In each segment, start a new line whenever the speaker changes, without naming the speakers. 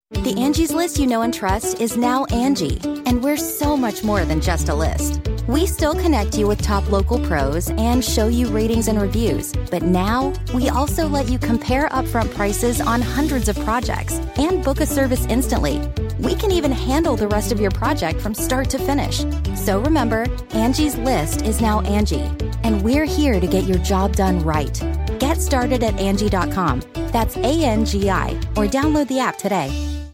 The Angie's List you know and trust is now Angie, and we're so much more than just a list. We still connect you with top local pros and show you ratings and reviews, but now we also let you compare upfront prices on hundreds of projects and book a service instantly. We can even handle the rest of your project from start to finish. So remember, Angie's List is now Angie, and we're here to get your job done right. Get started at Angie.com. That's ANGI, or download the app today.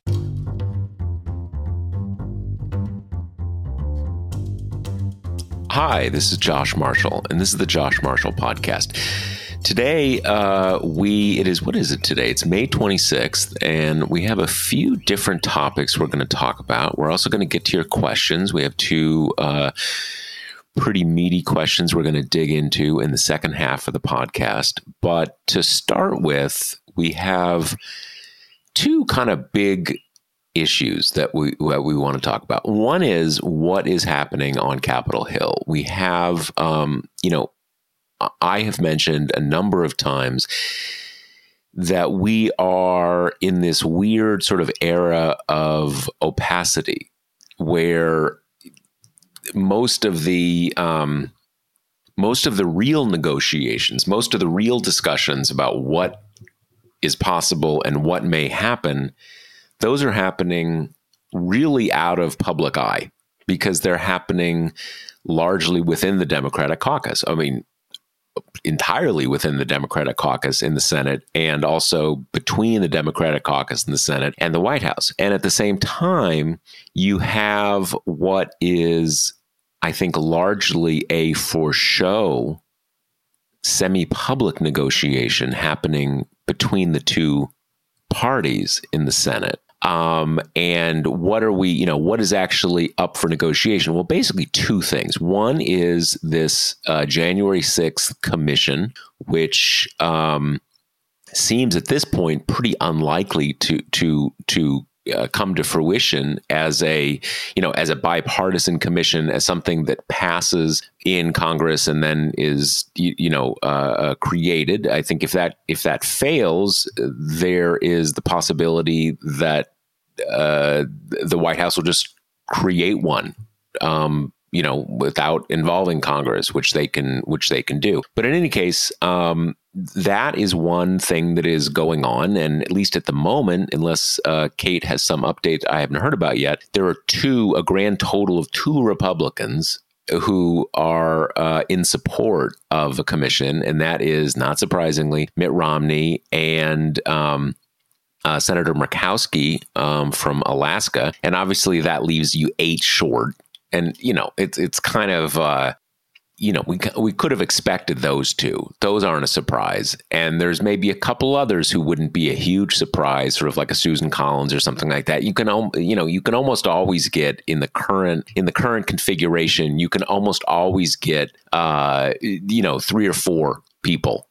Hi, this is Josh Marshall, and this is the Josh Marshall Podcast. Today, what is it today? It's May 26th, and we have a few different topics we're going to talk about. We're also going to get to your questions. We have two pretty meaty questions we're going to dig into in the second half of the podcast. But to start with, we have two kind of big issues that we want to talk about. One is what is happening on Capitol Hill. We have, I have mentioned a number of times that we are in this weird sort of era of opacity where most of the real negotiations, most of the real discussions about what is possible and what may happen, those are happening really out of public eye because they're happening largely within the Democratic caucus. I mean, entirely within the Democratic caucus in the Senate, and also between the Democratic caucus in the Senate and the White House. And at the same time, you have what is, I think, largely a for show semi-public negotiation happening between the two parties in the Senate. And what is actually up for negotiation? Well, basically two things. One is this January 6th commission, which seems at this point pretty unlikely to come to fruition as a bipartisan commission, as something that passes in Congress and then is created. I think if that fails, there is the possibility that the White House will just create one, without involving Congress, which they can do. But in any case, that is one thing that is going on. And at least at the moment, unless Kate has some update I haven't heard about yet, there are a grand total of two Republicans who are in support of a commission. And that is, not surprisingly, Mitt Romney and Senator Murkowski from Alaska. And obviously that leaves you 8 short. And, it's kind of, we could have expected those two. Those aren't a surprise. And there's maybe a couple others who wouldn't be a huge surprise, sort of like a Susan Collins or something like that. You can almost always get in the current configuration, you can almost always get, 3 or 4 people,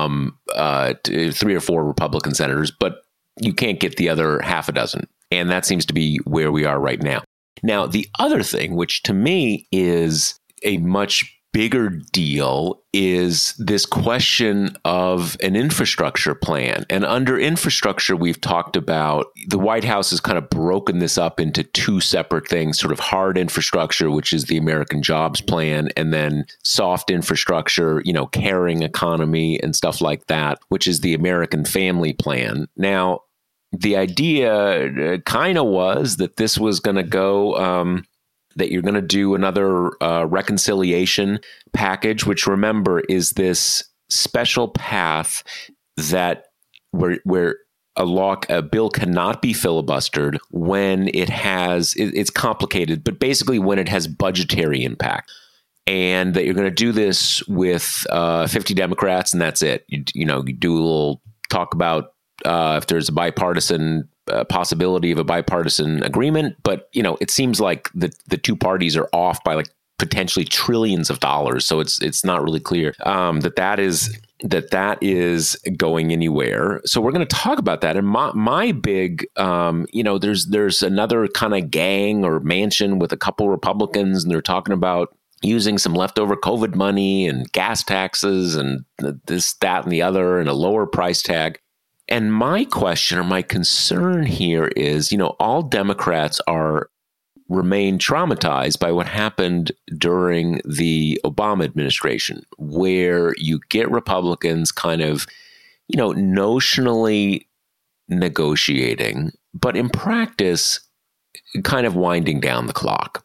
3 or 4 Republican senators, but you can't get the other half a dozen. And that seems to be where we are right now. Now, the other thing, which to me is a much bigger deal, is this question of an infrastructure plan. And under infrastructure, we've talked about the White House has kind of broken this up into two separate things, sort of hard infrastructure, which is the American Jobs Plan, and then soft infrastructure, caring economy and stuff like that, which is the American Family Plan. Now, the idea kind of was that this was going to go, that you're going to do another reconciliation package, which, remember, is this special path that where a bill cannot be filibustered when it's complicated, but basically when it has budgetary impact. And that you're going to do this with 50 Democrats, and that's it. You do a little talk about if there's a bipartisan possibility of a bipartisan agreement, but it seems like the two parties are off by like potentially trillions of dollars, so it's not really clear that is going anywhere. So we're going to talk about that. And my big, there's another kind of gang or mansion with a couple Republicans, and they're talking about using some leftover COVID money and gas taxes and this, that, and the other, and a lower price tag. And my question or my concern here is, all Democrats remain traumatized by what happened during the Obama administration, where you get Republicans kind of, notionally negotiating, but in practice, kind of winding down the clock.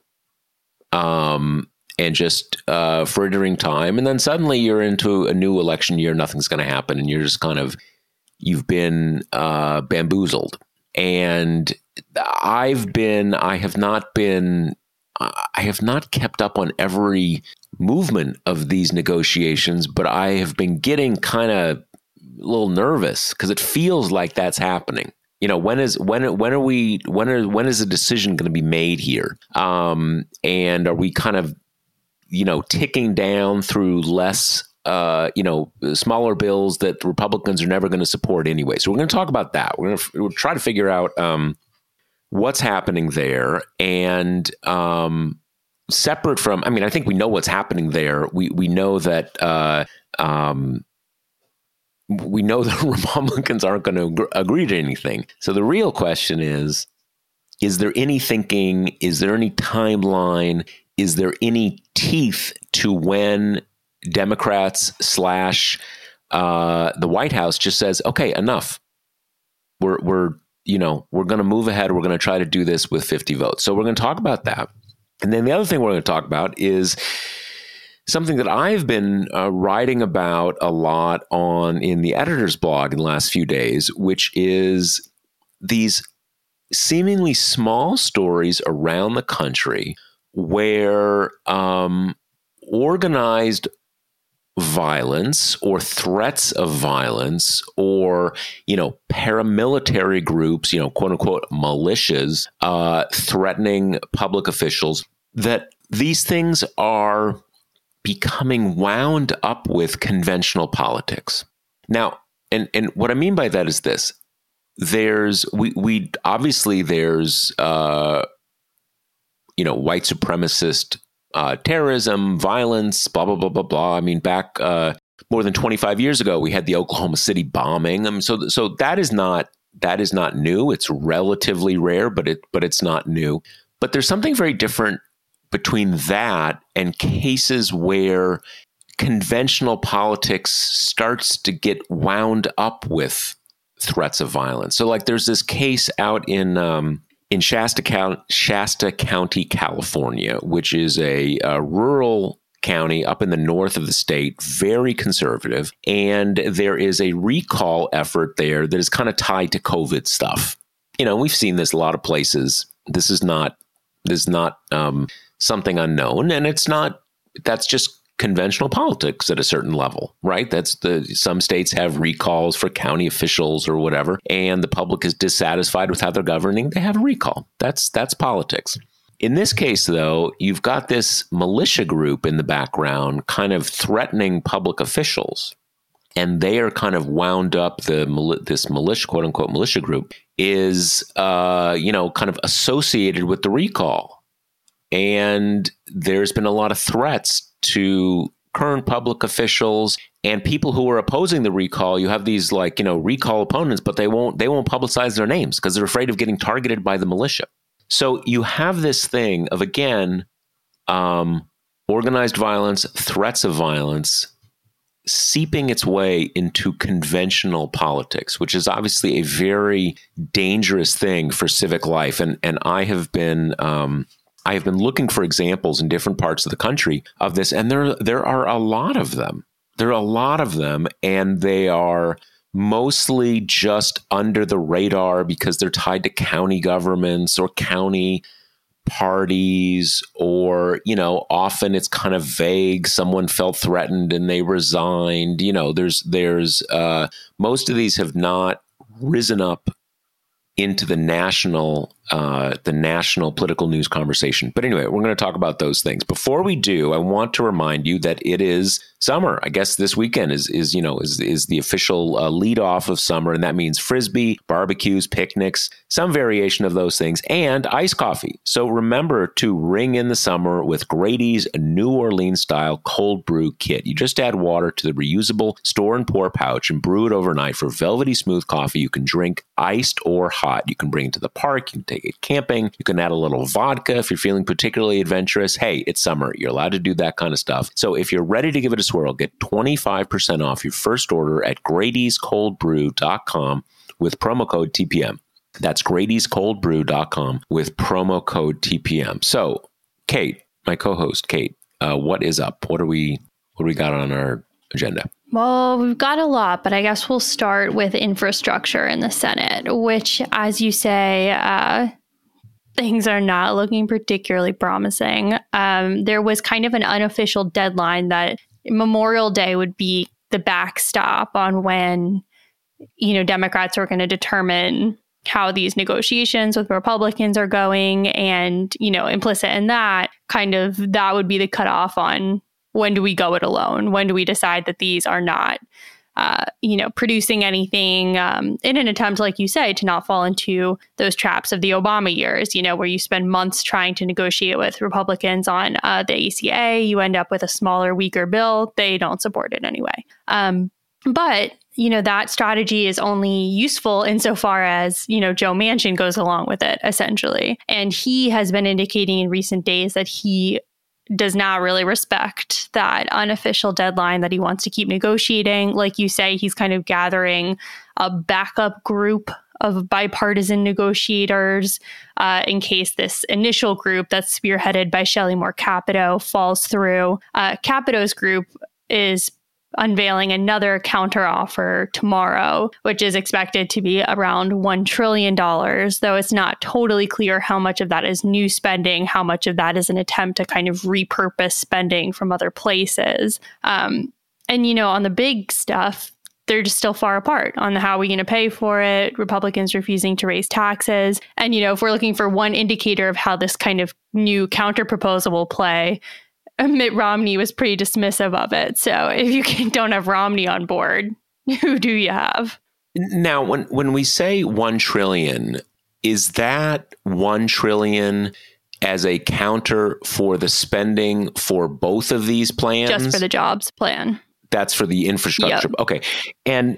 And just frittering time. And then suddenly you're into a new election year, nothing's going to happen. And you're just you've been bamboozled. And I have not kept up on every movement of these negotiations, but I have been getting kind of a little nervous because it feels like that's happening. When is a decision going to be made here? And are we kind of, ticking down through less, smaller bills that Republicans are never going to support anyway? So we're going to talk about that. We'll try to figure out what's happening there. And separate from, I think we know what's happening there. We know that Republicans aren't going to agree to anything. So the real question is there any thinking? Is there any timeline? Is there any teeth to when Democrats / the White House just says, okay, enough. We're going to move ahead. We're going to try to do this with 50 votes. So we're going to talk about that. And then the other thing we're going to talk about is something that I've been writing about a lot in the editor's blog in the last few days, which is these seemingly small stories around the country where organized violence or threats of violence or, paramilitary groups, quote unquote, militias threatening public officials, that these things are becoming wound up with conventional politics. Now, and what I mean by that is this: there's white supremacist terrorism, violence, blah blah blah blah blah. Back more than 25 years ago, we had the Oklahoma City bombing. So that is not new. It's relatively rare, but it's not new. But there's something very different between that and cases where conventional politics starts to get wound up with threats of violence. So there's this case out in Shasta County, California, which is a rural county up in the north of the state, very conservative. And there is a recall effort there that is kind of tied to COVID stuff. We've seen this a lot of places. This is not something unknown, and that's just conventional politics at a certain level, right? Some states have recalls for county officials or whatever, and the public is dissatisfied with how they're governing. They have a recall. That's politics. In this case, though, you've got this militia group in the background kind of threatening public officials, and they are kind of wound up. This militia, quote unquote, militia group is, kind of associated with the recall. And there's been a lot of threats to current public officials and people who are opposing the recall. You have these recall opponents, but they won't publicize their names because they're afraid of getting targeted by the militia. So you have this thing of, again, organized violence, threats of violence seeping its way into conventional politics, which is obviously a very dangerous thing for civic life. And I have been looking for examples in different parts of the country of this, and there are a lot of them. There are a lot of them, and they are mostly just under the radar because they're tied to county governments or county parties, or, often it's kind of vague. Someone felt threatened and they resigned. There's most of these have not risen up into the national the national political news conversation. But anyway, we're going to talk about those things. Before we do, I want to remind you that it is summer. I guess this weekend is the official lead off of summer, and that means Frisbee, barbecues, picnics, some variation of those things, and iced coffee. So remember to ring in the summer with Grady's New Orleans style cold brew kit. You just add water to the reusable store and pour pouch and brew it overnight for velvety smooth coffee you can drink iced or hot. You can bring it to the park. You can take it camping. You can add a little vodka if you're feeling particularly adventurous. Hey, it's summer. You're allowed to do that kind of stuff. So if you're ready to give it a swirl, get 25% off your first order at Grady'sColdBrew.com with promo code TPM. That's Grady'sColdBrew.com with promo code TPM. So, Kate, my co-host, Kate, what is up? What do we got on our agenda?
Well, we've got a lot, but I guess we'll start with infrastructure in the Senate, which, as you say, things are not looking particularly promising. There was kind of an unofficial deadline that Memorial Day would be the backstop on when, Democrats are going to determine how these negotiations with Republicans are going. And, implicit in that, that would be the cutoff on when do we go it alone? When do we decide that these are not, producing anything in an attempt, like you say, to not fall into those traps of the Obama years, where you spend months trying to negotiate with Republicans on the ACA, you end up with a smaller, weaker bill. They don't support it anyway. But that strategy is only useful insofar as, Joe Manchin goes along with it, essentially. And he has been indicating in recent days that he does not really respect that unofficial deadline, that he wants to keep negotiating. Like you say, he's kind of gathering a backup group of bipartisan negotiators in case this initial group that's spearheaded by Shelley Moore Capito falls through. Capito's group is unveiling another counteroffer tomorrow, which is expected to be around $1 trillion, though it's not totally clear how much of that is new spending, how much of that is an attempt to kind of repurpose spending from other places. And, on the big stuff, they're just still far apart on how we're going to pay for it. Republicans refusing to raise taxes. And, if we're looking for one indicator of how this kind of new counterproposal will play, Mitt Romney was pretty dismissive of it. So if you don't have Romney on board, who do you have?
Now, when we say $1 trillion, is that $1 trillion as a counter for the spending for both of these plans?
Just for the jobs plan.
That's for the infrastructure. Yep. Okay. And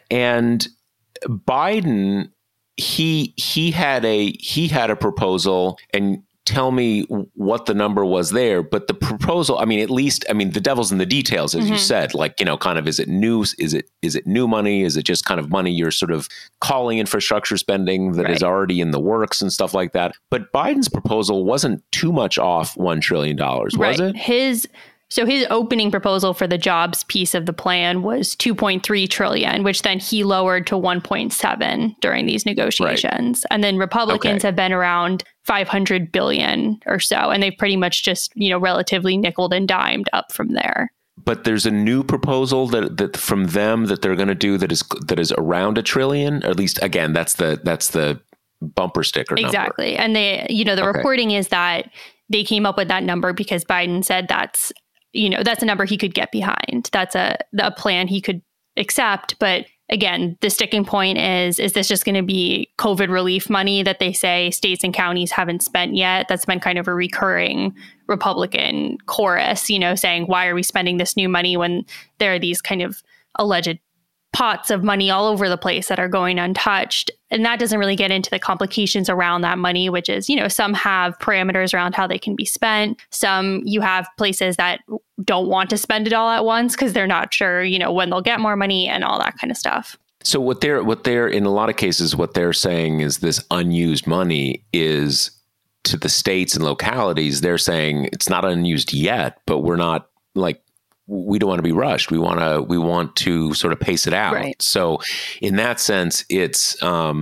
Biden, he had a proposal, and tell me what the number was there. But the proposal, the devil's in the details, as you said, like, kind of, is it new? Is it new money? Is it just kind of money you're sort of calling infrastructure spending that is already in the works and stuff like that? But Biden's proposal wasn't too much off $1 trillion, was it?
So his opening proposal for the jobs piece of the plan was $2.3 trillion, which then he lowered to 1.7 during these negotiations. Right. And then Republicans have been around $500 billion or so, and they've pretty much just, relatively nickeled and dimed up from there.
But there's a new proposal that from them that they're going to do that is around $1 trillion, or at least, again, that's the bumper sticker number.
Exactly. And the reporting is that they came up with that number because Biden said that's a number he could get behind. That's a plan he could accept. But again, the sticking point is this just going to be COVID relief money that they say states and counties haven't spent yet? That's been kind of a recurring Republican chorus, saying, why are we spending this new money when there are these kind of alleged pots of money all over the place that are going untouched? And that doesn't really get into the complications around that money, which is, some have parameters around how they can be spent. Some you have places that don't want to spend it all at once because they're not sure, when they'll get more money and all that kind of stuff.
So what they're in a lot of cases, what they're saying is this unused money is to the states and localities. They're saying it's not unused yet, but we're not we don't want to be rushed. We want to sort of pace it out. Right. So in that sense, it's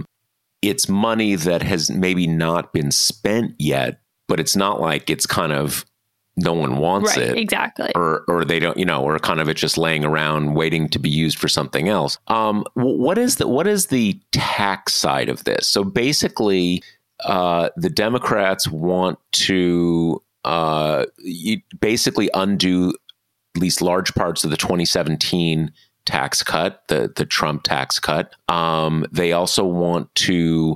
money that has maybe not been spent yet, but it's not like it's kind of no one wants it.
Exactly.
Or they don't, or kind of it's just laying around waiting to be used for something else. What is the tax side of this? So basically, the Democrats want to basically undo at least large parts of the 2017 tax cut, the Trump tax cut. They also want to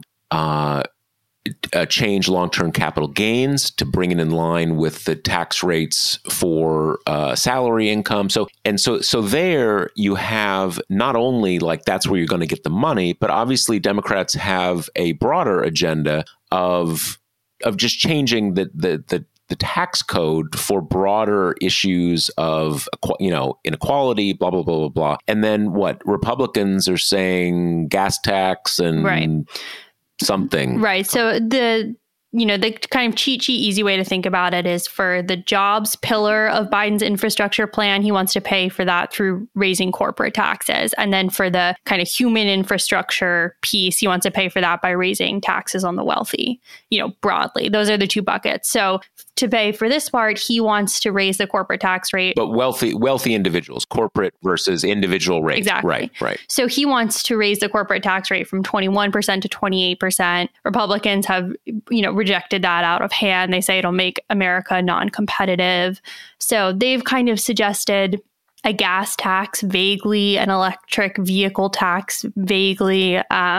change long-term capital gains to bring it in line with the tax rates for salary income. So there you have not only like that's where you're going to get the money, but obviously Democrats have a broader agenda of just changing the tax code for broader issues of, inequality, blah, blah, blah, blah, blah. And then what Republicans are saying, gas tax and something.
Right. So the kind of cheat sheet, easy way to think about it is for the jobs pillar of Biden's infrastructure plan, he wants to pay for that through raising corporate taxes. And then for the kind of human infrastructure piece, he wants to pay for that by raising taxes on the wealthy, broadly. Those are the two buckets. So to pay for this part, he wants to raise the corporate tax rate.
But wealthy individuals, corporate versus individual rate.
Exactly.
Right.
So he wants to raise the corporate tax rate from 21% to 28%. Republicans have, rejected that out of hand. They say it'll make America non-competitive. So they've kind of suggested a gas tax vaguely, an electric vehicle tax vaguely.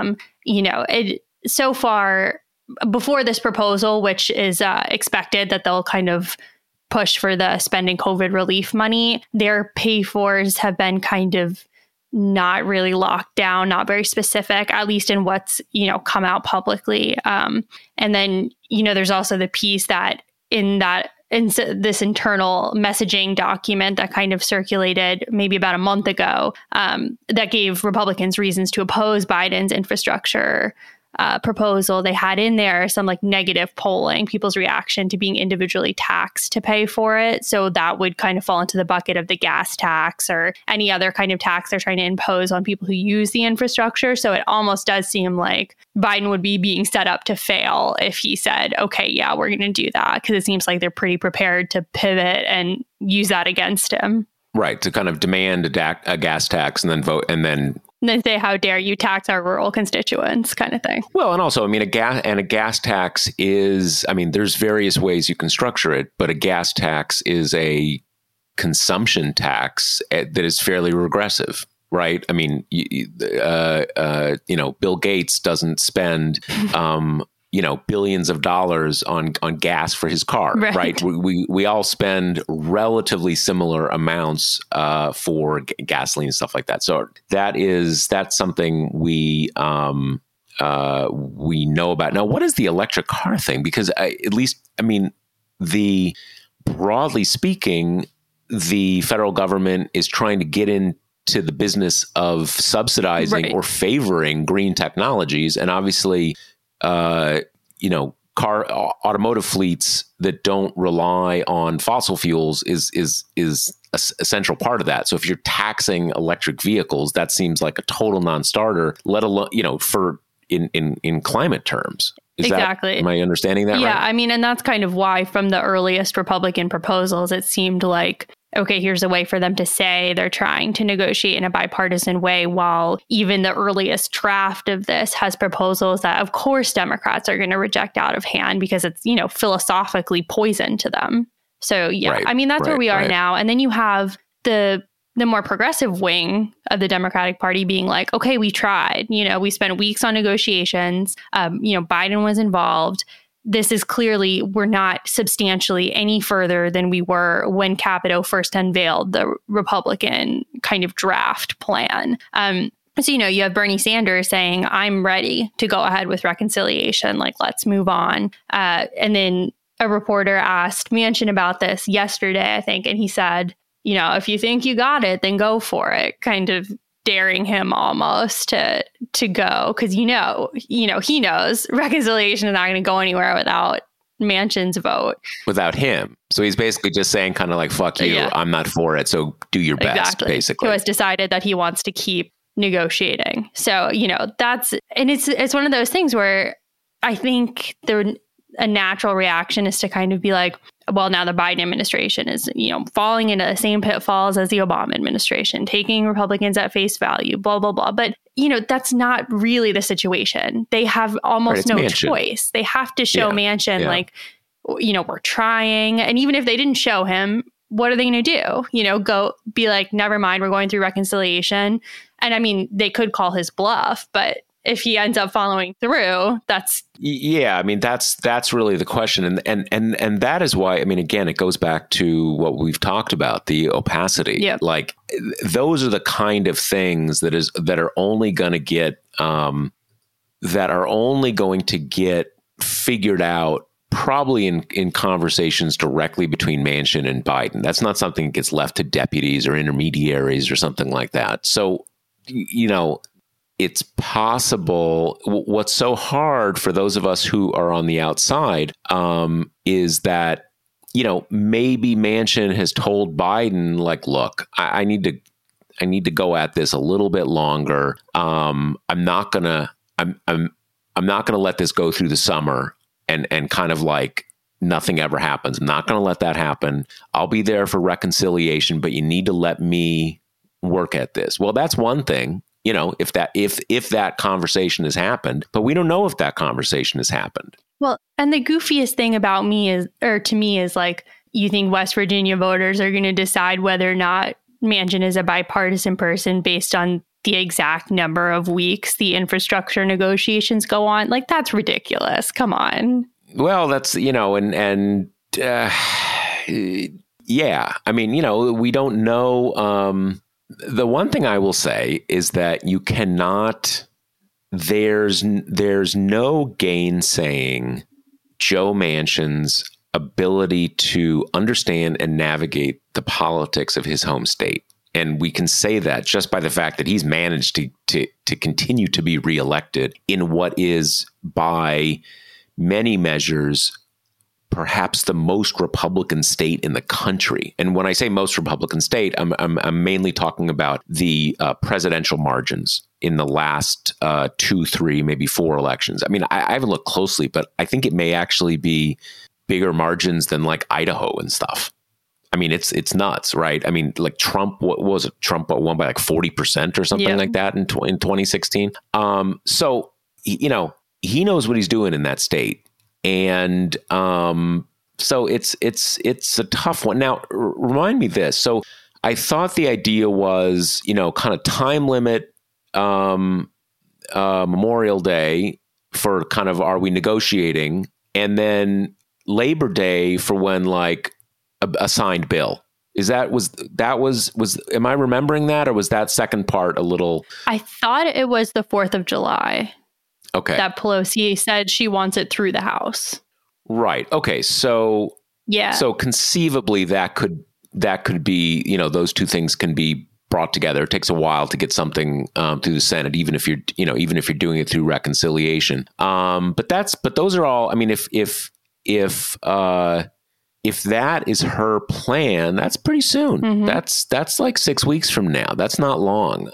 So far, before this proposal, which is expected that they'll kind of push for the spending COVID relief money, their pay-fors have been kind of not really locked down, not very specific, at least in what's, come out publicly. And then, there's also the piece that in this internal messaging document that kind of circulated maybe about a month ago, that gave Republicans reasons to oppose Biden's infrastructure proposal. They had in there some like negative polling, people's reaction to being individually taxed to pay for it. So that would kind of fall into the bucket of the gas tax or any other kind of tax they're trying to impose on people who use the infrastructure. So it almost does seem like Biden would be being set up to fail if he said, okay, yeah, we're going to do that, because it seems like they're pretty prepared to pivot and use that against him.
Right. To kind of demand a gas tax and then vote and then
say, how dare you tax our rural constituents kind of thing.
Well, and also, a gas tax is, there's various ways you can structure it, but a gas tax is a consumption tax that is fairly regressive, right? Bill Gates doesn't spend, billions of dollars on gas for his car, right? We all spend relatively similar amounts for gasoline and stuff like that. So that's something we know about. Now, what is the electric car thing? Because broadly speaking, the federal government is trying to get into the business of subsidizing or favoring green technologies, and obviously, automotive fleets that don't rely on fossil fuels is a central part of that. So if you're taxing electric vehicles, that seems like a total non-starter, let alone, for in climate terms.
Exactly.
Am I understanding that right?
Yeah, and that's kind of why from the earliest Republican proposals, it seemed like, okay, here's a way for them to say they're trying to negotiate in a bipartisan way, while even the earliest draft of this has proposals that, of course, Democrats are going to reject out of hand because it's, philosophically poison to them. So, yeah, that's where we are now. And then you have the more progressive wing of the Democratic Party being like, okay, we tried, we spent weeks on negotiations, Biden was involved. This is clearly, we're not substantially any further than we were when Capito first unveiled the Republican kind of draft plan. So, you have Bernie Sanders saying, I'm ready to go ahead with reconciliation. Like, let's move on. And then a reporter asked Manchin about this yesterday, I think, and he said, if you think you got it, then go for it, kind of daring him almost to go, because he knows reconciliation is not going to go anywhere without Manchin's vote,
without him. So he's basically just saying kind of like, fuck you, I'm not for it, so do your best, basically.
Who has decided that he wants to keep negotiating. So it's one of those things where I think a natural reaction is to kind of be like, well, now the Biden administration is, falling into the same pitfalls as the Obama administration, taking Republicans at face value, blah, blah, blah. But that's not really the situation. They have almost no
Manchin.
choice. They have to show Manchin, like, we're trying. And even if they didn't show him, what are they going to do? Go be like, never mind, we're going through reconciliation. And I mean, they could call his bluff, but if he ends up following through, that's...
Yeah, I mean, that's really the question. And that is why, I mean, again, it goes back to what we've talked about, the opacity.
Yep.
Like, those are the kind of things that are only going to get, figured out probably in conversations directly between Manchin and Biden. That's not something that gets left to deputies or intermediaries or something like that. So, it's possible. What's so hard for those of us who are on the outside is that, maybe Manchin has told Biden, like, look, I need to go at this a little bit longer. I'm not gonna let this go through the summer and kind of like nothing ever happens. I'm not going to let that happen. I'll be there for reconciliation, but you need to let me work at this. Well, that's one thing. If that conversation has happened, but we don't know if that conversation has happened.
Well, and the goofiest thing about to me is like, you think West Virginia voters are going to decide whether or not Manchin is a bipartisan person based on the exact number of weeks the infrastructure negotiations go on? Like, that's ridiculous. Come on.
Well, that's, yeah, I mean, we don't know. The one thing I will say is that you cannot, there's no gainsaying Joe Manchin's ability to understand and navigate the politics of his home state. And we can say that just by the fact that he's managed to continue to be reelected in what is, by many measures, perhaps the most Republican state in the country. And when I say most Republican state, I'm mainly talking about the presidential margins in the last 2, 3, maybe 4 elections. I mean, I haven't looked closely, but I think it may actually be bigger margins than like Idaho and stuff. I mean, it's nuts, right? I mean, like Trump, what was it? Trump won by like 40% or something like that in 2016. So, he knows what he's doing in that state. And so it's a tough one. Now, remind me this. So I thought the idea was, kind of time limit Memorial Day for kind of, are we negotiating? And then Labor Day for when like a signed bill. Am I remembering that, or was that second part a little? I
thought it was the 4th of July.
Okay.
That Pelosi said she wants it through the House.
Right. Okay. So
yeah.
So conceivably that could be, those two things can be brought together. It takes a while to get something through the Senate, even if you're doing it through reconciliation. But those are all. I mean, if that is her plan, that's pretty soon. Mm-hmm. That's like 6 weeks from now. That's not long.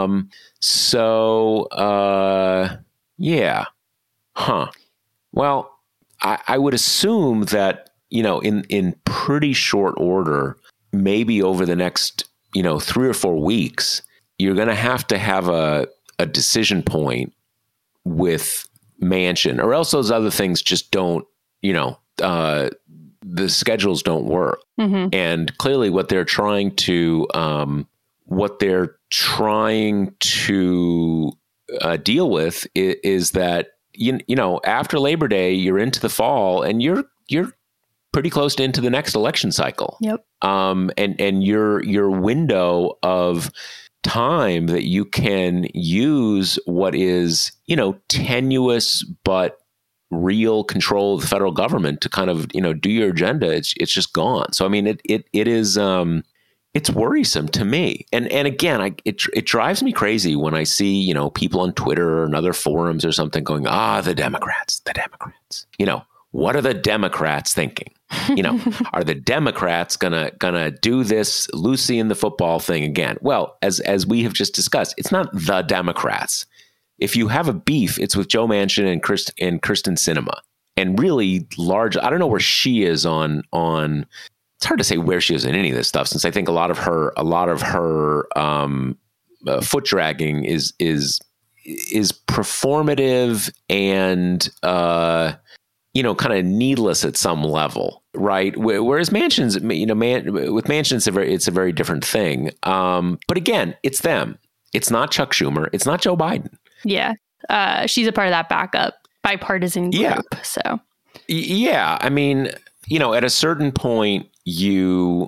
Yeah. Huh. Well, I would assume that, in pretty short order, maybe over the next, 3 or 4 weeks, you're going to have a decision point with Manchin, or else those other things just don't, the schedules don't work. Mm-hmm. And clearly what they're trying to deal with is that, after Labor Day, you're into the fall and you're pretty close to into the next election cycle.
Yep.
And your window of time that you can use what is, tenuous but real control of the federal government to kind of, do your agenda, it's just gone. So, I mean, it is, it's worrisome to me. And again, it drives me crazy when I see, people on Twitter and other forums or something going, the Democrats. What are the Democrats thinking? Are the Democrats gonna do this Lucy in the football thing again? Well, as we have just discussed, it's not the Democrats. If you have a beef, it's with Joe Manchin and Kyrsten Sinema, and really large. I don't know where she is on. It's hard to say where she is in any of this stuff, since I think a lot of her foot dragging is performative and kind of needless at some level, right? Whereas Manchin's, with Manchin, it's a very different thing. But again, it's them. It's not Chuck Schumer. It's not Joe Biden.
Yeah. She's a part of that backup bipartisan group. Yeah. So.
Yeah. I mean, at a certain point, the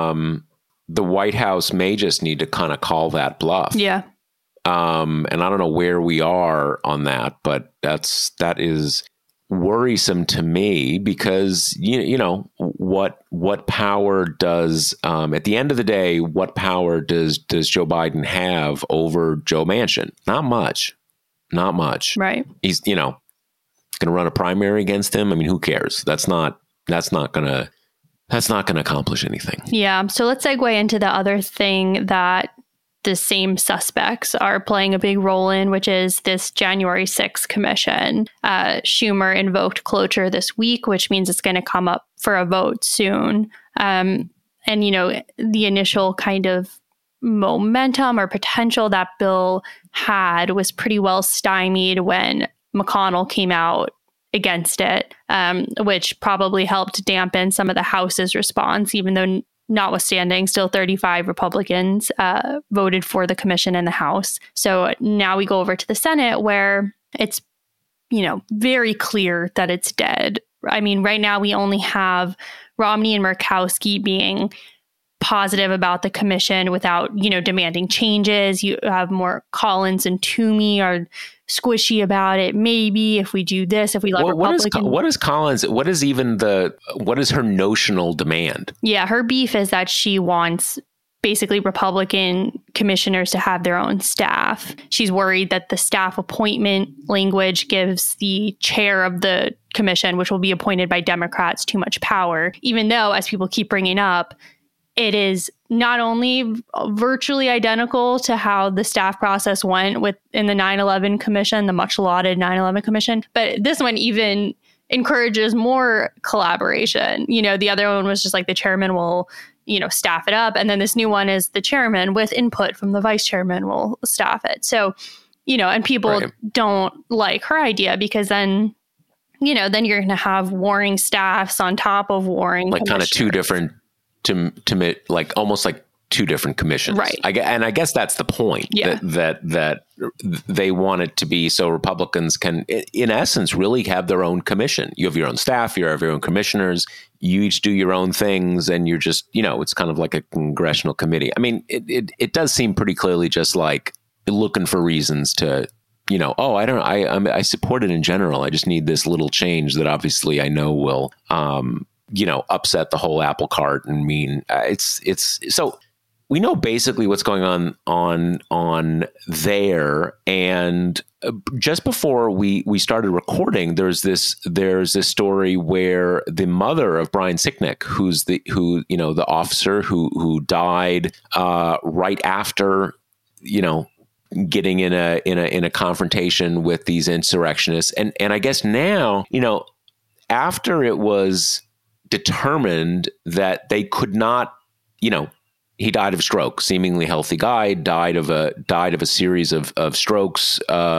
White House may just need to kind of call that bluff.
Yeah.
And I don't know where we are on that, but that is worrisome to me because, what power does, at the end of the day, what power does Joe Biden have over Joe Manchin? Not much.
Right.
He's, going to run a primary against him. I mean, who cares? That's not going to accomplish anything.
Yeah. So let's segue into the other thing that the same suspects are playing a big role in, which is this January 6th commission. Schumer invoked cloture this week, which means it's going to come up for a vote soon. And, the initial kind of momentum or potential that bill had was pretty well stymied when McConnell came out against it, which probably helped dampen some of the House's response, even though notwithstanding, still 35 Republicans voted for the commission in the House. So now we go over to the Senate where it's, very clear that it's dead. I mean, right now we only have Romney and Murkowski being positive about the commission without, demanding changes. You have more Collins and Toomey are squishy about it. Maybe if we do this, if we let Republicans.
What is Collins? What is her notional demand?
Yeah, her beef is that she wants basically Republican commissioners to have their own staff. She's worried that the staff appointment language gives the chair of the commission, which will be appointed by Democrats, too much power, even though, as people keep bringing up, it is not only virtually identical to how the staff process went in the 9/11 commission, the much lauded 9/11 commission, but this one even encourages more collaboration. The other one was just like the chairman will, staff it up. And then this new one is the chairman with input from the vice chairman will staff it. So, and people don't like her idea because then, then you're going to have warring staffs on top of warring
like kind of two different to like almost like two different commissions.
Right.
And I guess that's the point that they want it to be so Republicans can, in essence, really have their own commission. You have your own staff, you have your own commissioners, you each do your own things, and you're just, it's kind of like a congressional committee. I mean, it does seem pretty clearly just like looking for reasons to, I support it in general. I just need this little change that obviously I know will, upset the whole apple cart and mean it's so we know basically what's going on there. And just before we started recording, there's this story where the mother of Brian Sicknick, who's the officer who died right after, getting in a confrontation with these insurrectionists. And I guess now, after it was determined that they could not, he died of stroke, seemingly healthy guy, died of a series of strokes,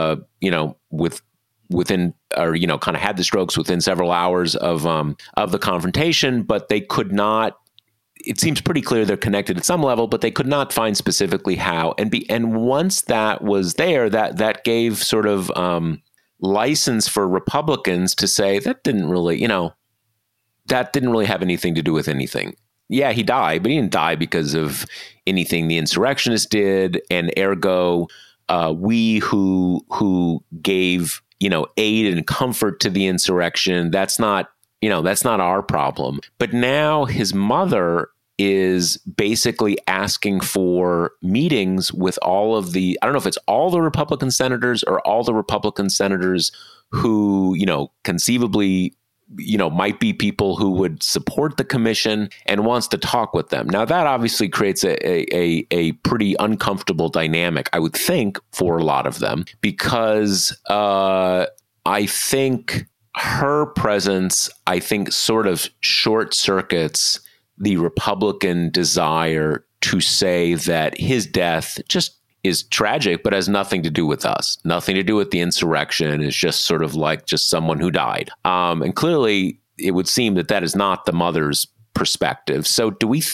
within, or, kind of had the strokes within several hours of the confrontation, but they could not, it seems pretty clear they're connected at some level, but they could not find specifically how. And once that was there, that gave sort of license for Republicans to say that didn't really have anything to do with anything. Yeah, he died, but he didn't die because of anything the insurrectionists did, and ergo, we who gave aid and comfort to the insurrection. That's not our problem. But now his mother is basically asking for meetings with all of the, I don't know if it's all the Republican senators or all the Republican senators who, conceivably, might be people who would support the commission and wants to talk with them. Now, that obviously creates a pretty uncomfortable dynamic, I would think, for a lot of them, because I think her presence, sort of short circuits the Republican desire to say that his death just is tragic, but has nothing to do with us, nothing to do with the insurrection. It's just sort of like just someone who died. And clearly it would seem that is not the mother's perspective. So do we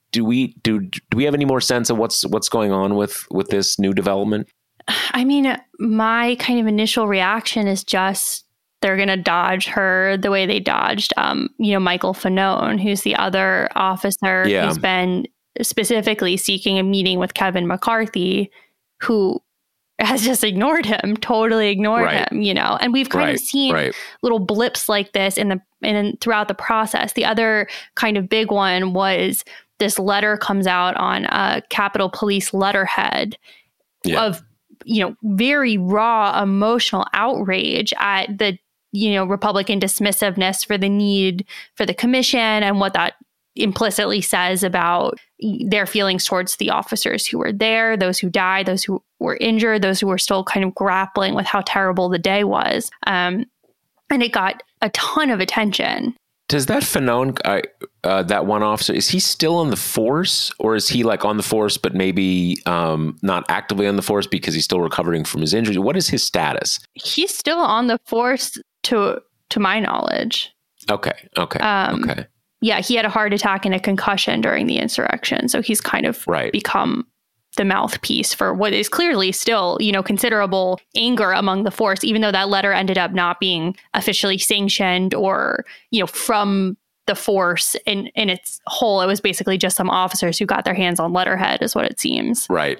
have any more sense of what's going on with this new development?
I mean, my kind of initial reaction is just they're going to dodge her the way they dodged, Michael Fanone, who's the other officer who's been specifically seeking a meeting with Kevin McCarthy, who has just ignored him, totally ignored him, and we've kind of seen little blips like this throughout the process. The other kind of big one was this letter comes out on a Capitol Police letterhead of, very raw emotional outrage at the, Republican dismissiveness for the need for the commission and what that implicitly says about their feelings towards the officers who were there, those who died, those who were injured, those who were still kind of grappling with how terrible the day was. And it got a ton of attention.
Does that Fanone, that one officer, is he still on the force, or is he like on the force, but maybe not actively on the force because he's still recovering from his injury? What is his status?
He's still on the force to my knowledge.
Okay.
Yeah, he had a heart attack and a concussion during the insurrection. So he's kind of become the mouthpiece for what is clearly still, considerable anger among the force, even though that letter ended up not being officially sanctioned or, from the force in its whole. It was basically just some officers who got their hands on letterhead is what it seems.
Right.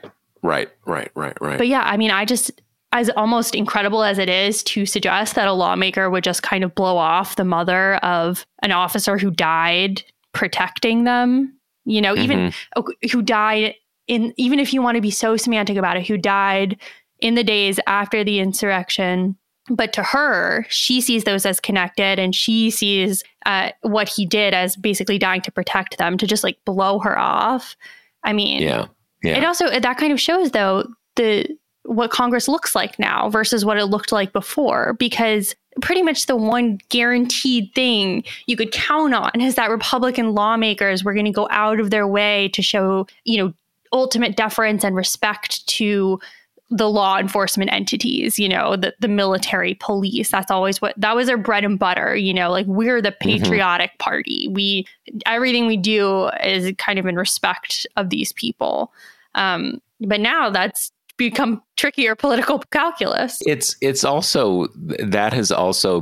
But yeah, I mean, as almost incredible as it is to suggest that a lawmaker would just kind of blow off the mother of an officer who died protecting them, even who died even if you want to be so semantic about it, who died in the days after the insurrection. But to her, she sees those as connected, and she sees what he did as basically dying to protect them, to just like blow her off. I mean, it also, that kind of shows though, what Congress looks like now versus what it looked like before, because pretty much the one guaranteed thing you could count on is that Republican lawmakers were going to go out of their way to show, ultimate deference and respect to the law enforcement entities, the military police. That's always that was their bread and butter, like we're the patriotic party. Everything we do is kind of in respect of these people. But now that's become trickier political calculus.
It's also, that has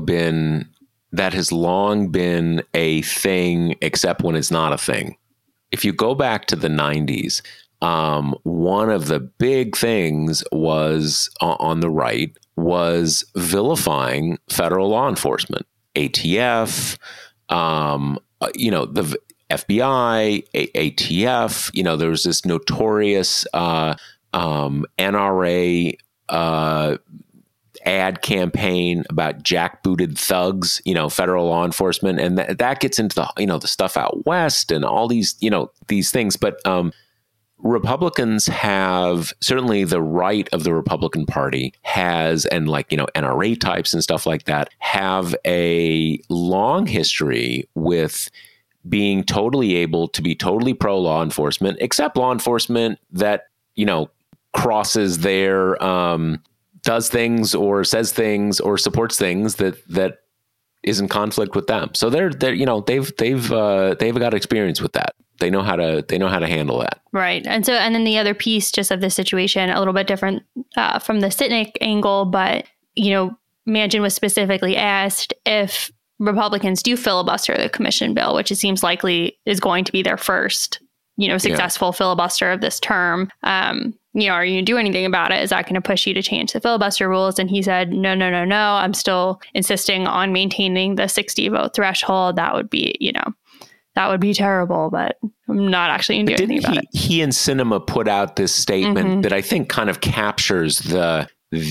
long been a thing, except when it's not a thing. If you go back to the 90s, one of the big things was on the right was vilifying federal law enforcement, ATF, the FBI, ATF. There was this notorious NRA ad campaign about jackbooted thugs, federal law enforcement, and that gets into the stuff out west and all these things, but Republicans have, certainly the right of the Republican Party has, and NRA types and stuff like that, have a long history with being totally able to be totally pro law enforcement, except law enforcement that, crosses their, does things or says things or supports things that is in conflict with them. So they've got experience with that. They know how to handle that.
Right. And then the other piece just of the situation, a little bit different from the Sitnik angle, but, Manchin was specifically asked if Republicans do filibuster the commission bill, which it seems likely is going to be their first, successful filibuster of this term. Are you going to do anything about it? Is that going to push you to change the filibuster rules? And he said, no. I'm still insisting on maintaining the 60 vote threshold. That would be, that would be terrible, but I'm not actually going to do anything about it.
He and Sinema put out this statement that I think kind of captures the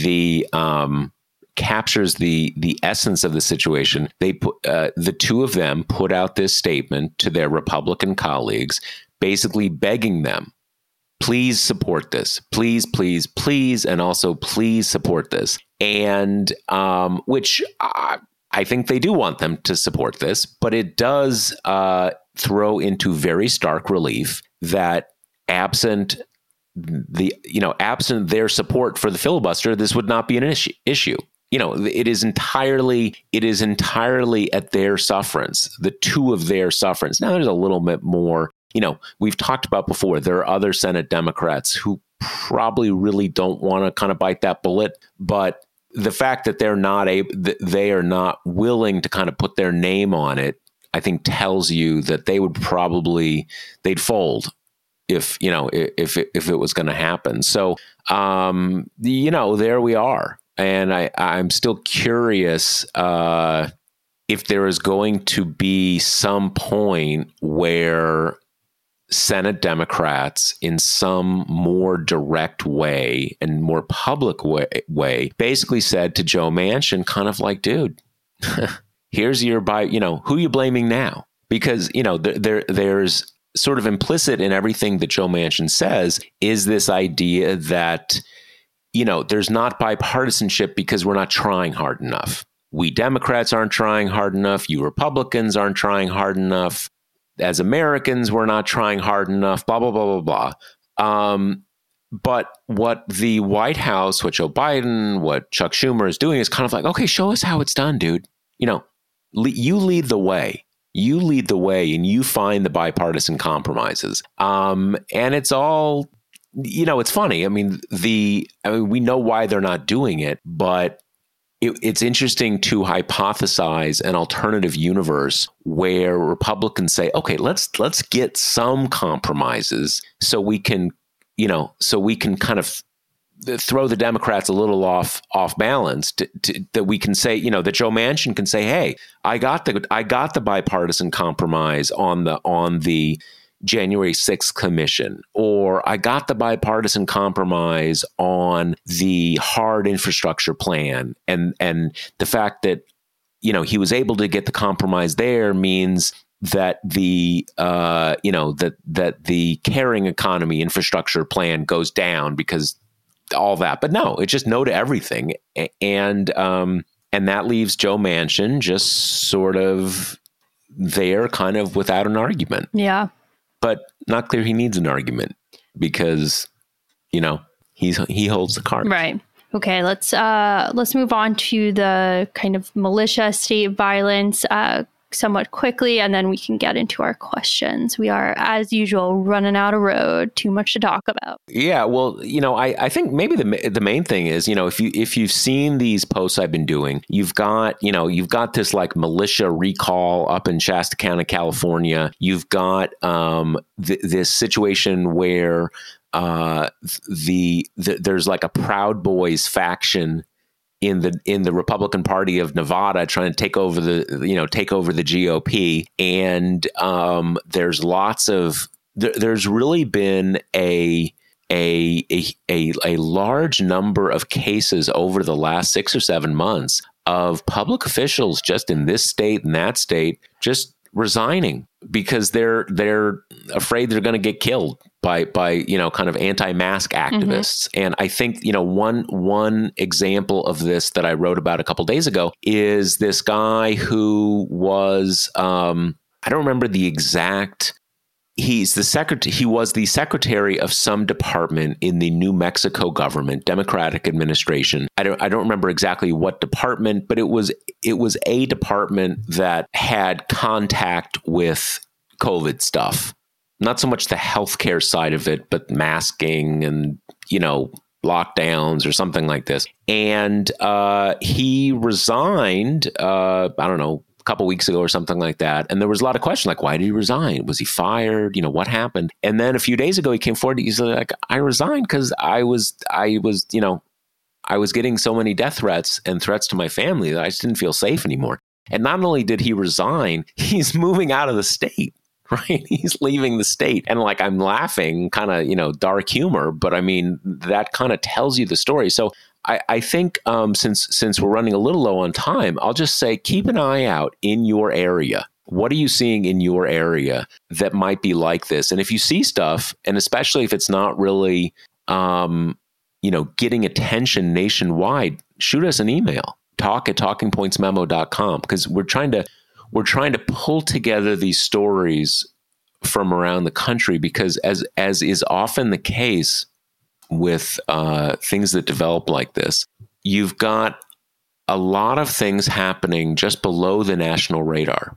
essence of the situation. They put the two of them put out this statement to their Republican colleagues, basically begging them, please support this, please, and also please support this. And which I think they do want them to support this, but it does throw into very stark relief that absent absent their support for the filibuster, this would not be an issue. It is entirely at their sufferance, the two of their sufferance. Now there's a little bit more, we've talked about before, there are other Senate Democrats who probably really don't want to kind of bite that bullet, but the fact that they are not willing to kind of put their name on it, I think tells you that they'd fold if it was going to happen. So, there we are. And I'm still curious if there is going to be some point where Senate Democrats, in some more direct way and more public way, basically said to Joe Manchin, kind of like, dude, here's your who are you blaming now? Because, there's sort of implicit in everything that Joe Manchin says is this idea that, there's not bipartisanship because we're not trying hard enough. We Democrats aren't trying hard enough. You Republicans aren't trying hard enough. As Americans, we're not trying hard enough, blah, blah, blah, blah, blah. But what the White House, what Joe Biden, what Chuck Schumer is doing is kind of like, okay, show us how it's done, dude. You lead the way. You lead the way and you find the bipartisan compromises. And it's all, it's funny. I mean, we know why they're not doing it, but it's interesting to hypothesize an alternative universe where Republicans say, okay, let's get some compromises so we can kind of throw the Democrats a little off balance that we can say, that Joe Manchin can say, hey, I got the bipartisan compromise on the January 6th commission, or I got the bipartisan compromise on the hard infrastructure plan. And the fact that, he was able to get the compromise there means that the the caring economy infrastructure plan goes down because all that. But no, it's just no to everything. And that leaves Joe Manchin just sort of there kind of without an argument.
Yeah.
But not clear he needs an argument because, he holds the cards.
Right. Okay. Let's move on to the kind of militia state violence somewhat quickly, and then we can get into our questions. We are, as usual, running out of road. Too much to talk about. Yeah.
Well, I think maybe the main thing is, if you've seen these posts I've been doing, you've got this like militia recall up in Shasta County, California. You've got this situation where there's like a Proud Boys faction in the Republican Party of Nevada trying to take over the GOP. And there's really been a large number of cases over the last 6 or 7 months of public officials just in this state and that state just resigning because they're afraid they're going to get killed by kind of anti-mask activists. Mm-hmm. And I think one example of this that I wrote about a couple days ago is this guy who was I don't remember the exact. He was the secretary of some department in the New Mexico government, Democratic administration. I don't remember exactly what department, but it was a department that had contact with COVID stuff. Not so much the healthcare side of it, but masking and, lockdowns or something like this. And he resigned, I don't know, a couple weeks ago or something like that. And there was a lot of questions like, why did he resign? Was he fired? What happened? And then a few days ago, he came forward. He's like, I resigned because I was getting so many death threats and threats to my family that I just didn't feel safe anymore. And not only did he resign, he's moving out of the state. Right. He's leaving the state. And like, I'm laughing kind of, dark humor, but I mean, that kind of tells you the story. So I think since we're running a little low on time, I'll just say, keep an eye out in your area. What are you seeing in your area that might be like this? And if you see stuff, and especially if it's not really, getting attention nationwide, shoot us an email, talk@talkingpointsmemo.com, because we're trying to pull together these stories from around the country, because as is often the case, things that develop like this, you've got a lot of things happening just below the national radar.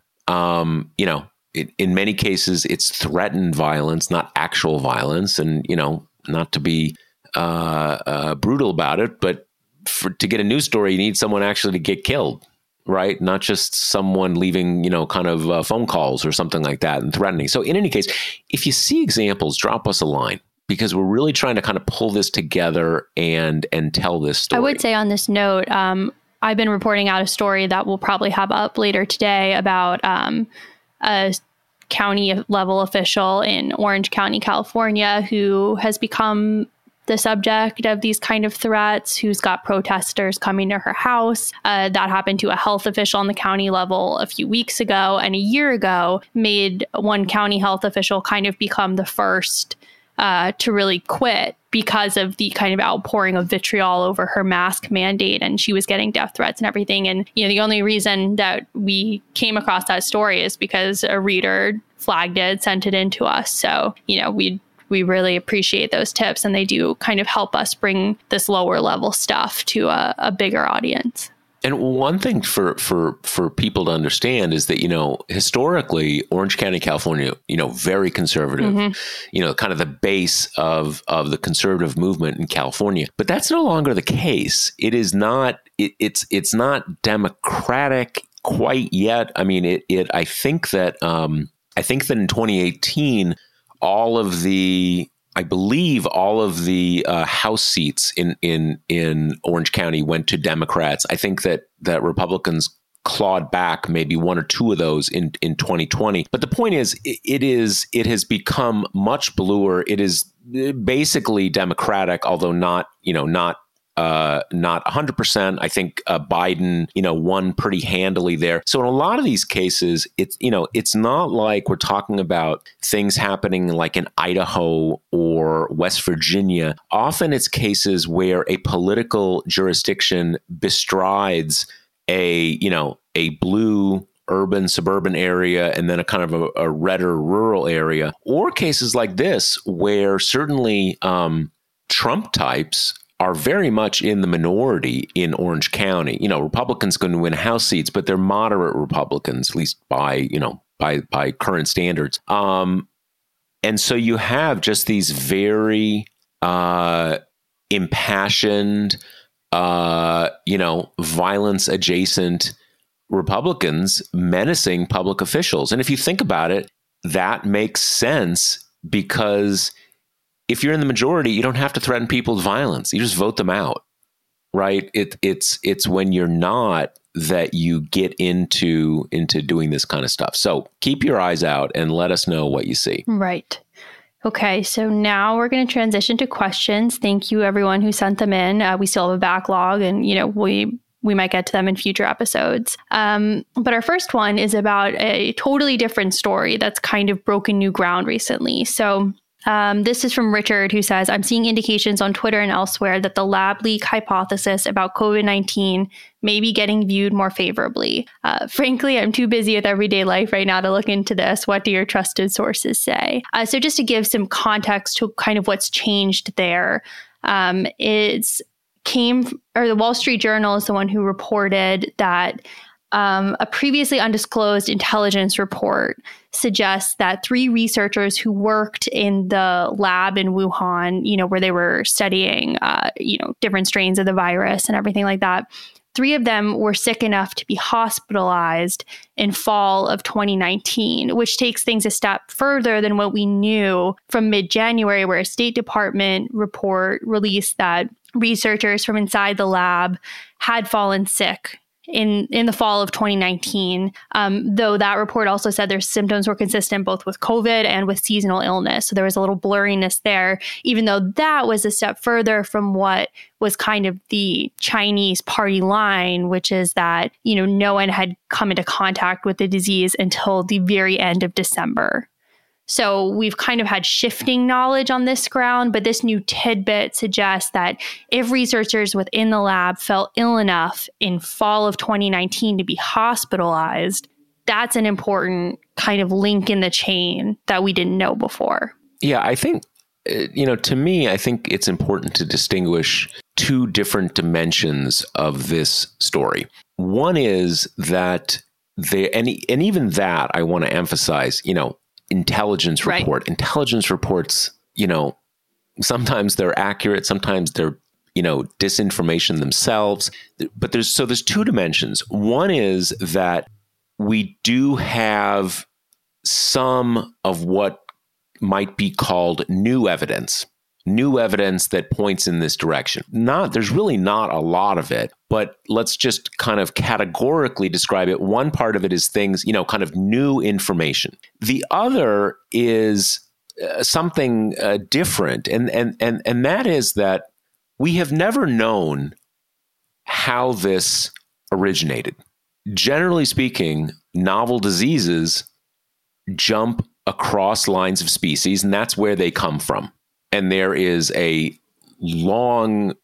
In many cases, it's threatened violence, not actual violence. And, not to be brutal about it, but to get a news story, you need someone actually to get killed, right? Not just someone leaving, phone calls or something like that and threatening. So in any case, if you see examples, drop us a line, because we're really trying to kind of pull this together and tell this story.
I would say on this note, I've been reporting out a story that we'll probably have up later today about a county level official in Orange County, California, who has become the subject of these kind of threats, who's got protesters coming to her house. That happened to a health official on the county level a few weeks ago, and a year ago made one county health official kind of become the first to really quit because of the kind of outpouring of vitriol over her mask mandate. And she was getting death threats and everything. And, the only reason that we came across that story is because a reader flagged it, sent it in to us. So, we really appreciate those tips, and they do kind of help us bring this lower level stuff to a bigger audience.
And one thing for people to understand is that, historically, Orange County, California, very conservative, kind of the base of the conservative movement in California. But that's no longer the case. It is not, it's not democratic quite yet. I mean, I think that in 2018, I believe all of the House seats in Orange County went to Democrats. I think that Republicans clawed back maybe one or two of those in 2020. But the point is, it has become much bluer. It is basically Democratic, although not 100%. I think Biden, won pretty handily there. So in a lot of these cases, it's not like we're talking about things happening like in Idaho or West Virginia. Often it's cases where a political jurisdiction bestrides a blue urban suburban area and then a kind of a redder rural area, or cases like this where certainly Trump types are very much in the minority in Orange County. Republicans going to win House seats, but they're moderate Republicans, at least by current standards. And so you have just these very impassioned, violence adjacent Republicans menacing public officials. And if you think about it, that makes sense, because if you're in the majority, you don't have to threaten people with violence. You just vote them out, right? It's when you're not that you get into doing this kind of stuff. So keep your eyes out and let us know what you see.
Right. Okay, so now we're going to transition to questions. Thank you, everyone who sent them in. We still have a backlog, and we might get to them in future episodes. But our first one is about a totally different story that's kind of broken new ground recently. So this is from Richard, who says, I'm seeing indications on Twitter and elsewhere that the lab leak hypothesis about COVID-19 may be getting viewed more favorably. Frankly, I'm too busy with everyday life right now to look into this. What do your trusted sources say? So just to give some context to kind of what's changed there, the Wall Street Journal is the one who reported that a previously undisclosed intelligence report suggests that 3 researchers who worked in the lab in Wuhan, where they were studying, different strains of the virus and everything like that, 3 of them were sick enough to be hospitalized in fall of 2019, which takes things a step further than what we knew from mid-January, where a State Department report released that researchers from inside the lab had fallen sick in the fall of 2019, though that report also said their symptoms were consistent both with COVID and with seasonal illness. So there was a little blurriness there, even though that was a step further from what was kind of the Chinese party line, which is that, no one had come into contact with the disease until the very end of December. So we've kind of had shifting knowledge on this ground, but this new tidbit suggests that if researchers within the lab felt ill enough in fall of 2019 to be hospitalized, that's an important kind of link in the chain that we didn't know before.
Yeah, I think to me, I think it's important to distinguish two different dimensions of this story. One is that and even that I want to emphasize, intelligence report. Right. Intelligence reports, sometimes they're accurate, sometimes they're, disinformation themselves. But there's two dimensions. One is that we do have some of what might be called new evidence that points in this direction. There's really not a lot of it, but let's just kind of categorically describe it. One part of it is things, kind of new information. The other is something different, and that is that we have never known how this originated. Generally speaking, novel diseases jump across lines of species, and that's where they come from. And there is a long,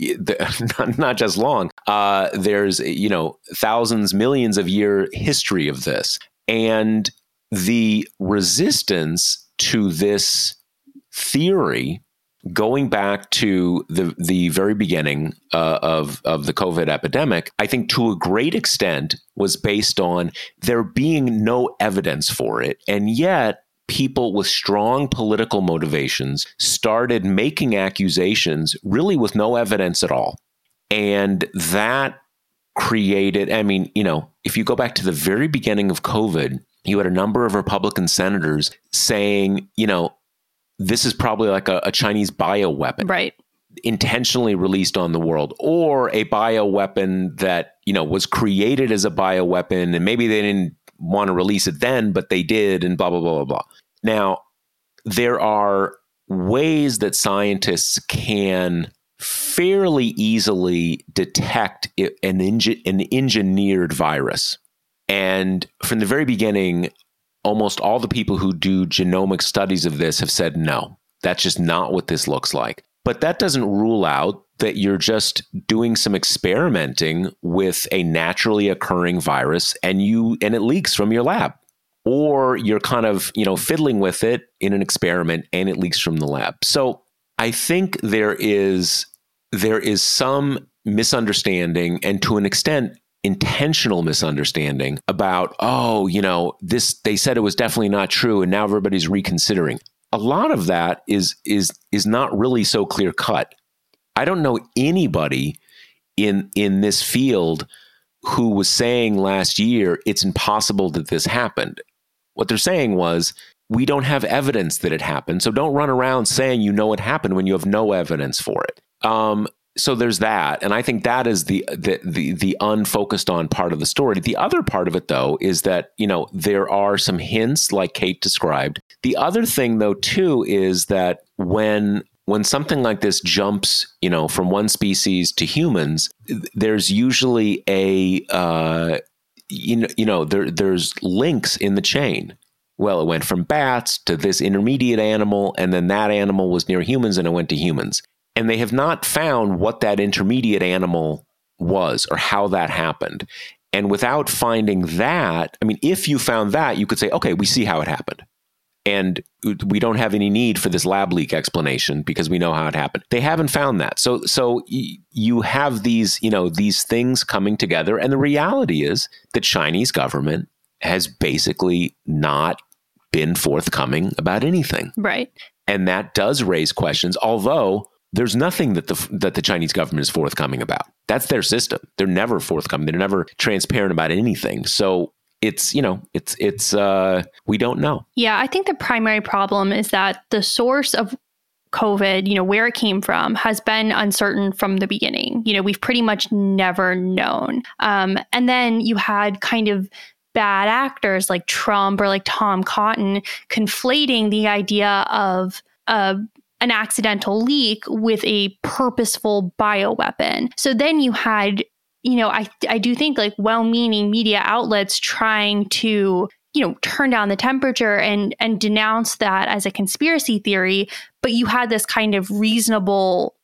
not just long, there's, thousands, millions of year history of this. And the resistance to this theory, going back to the very beginning of the COVID epidemic, I think to a great extent was based on there being no evidence for it. And yet people with strong political motivations started making accusations really with no evidence at all. And that created, if you go back to the very beginning of COVID, you had a number of Republican senators saying, this is probably like a Chinese bioweapon,
right?
Intentionally released on the world, or a bioweapon that, was created as a bioweapon, and maybe they didn't want to release it then, but they did, and blah, blah, blah, blah, blah. Now, there are ways that scientists can fairly easily detect an engineered virus. And from the very beginning, almost all the people who do genomic studies of this have said, no, that's just not what this looks like. But that doesn't rule out that you're just doing some experimenting with a naturally occurring virus and it leaks from your lab. Or you're kind of, fiddling with it in an experiment and it leaks from the lab. So I think there is some misunderstanding, and to an extent, intentional misunderstanding about, they said it was definitely not true, and now everybody's reconsidering. A lot of that is not really so clear cut. I don't know anybody in this field who was saying last year it's impossible that this happened. What they're saying was, we don't have evidence that it happened, so don't run around saying it happened when you have no evidence for it. So there's that, and I think that is the unfocused on part of the story. The other part of it, though, is that there are some hints, like Kate described. The other thing, though, too, is that when something like this jumps, from one species to humans, there's usually there's links in the chain. Well, it went from bats to this intermediate animal, and then that animal was near humans, and it went to humans. And they have not found what that intermediate animal was or how that happened. And without finding that, if you found that, you could say, okay, we see how it happened. And we don't have any need for this lab leak explanation because we know how it happened. They haven't found that. So you have these things coming together. And the reality is the Chinese government has basically not been forthcoming about anything.
Right.
And that does raise questions, although there's nothing that the Chinese government is forthcoming about. That's their system. They're never forthcoming. They're never transparent about anything. So it's we don't know.
Yeah, I think the primary problem is that the source of COVID, where it came from, has been uncertain from the beginning. We've pretty much never known. And then you had kind of bad actors like Trump or like Tom Cotton conflating the idea of an accidental leak with a purposeful bioweapon. So then you had, I do think like well-meaning media outlets trying to, turn down the temperature and denounce that as a conspiracy theory. But you had this kind of reasonable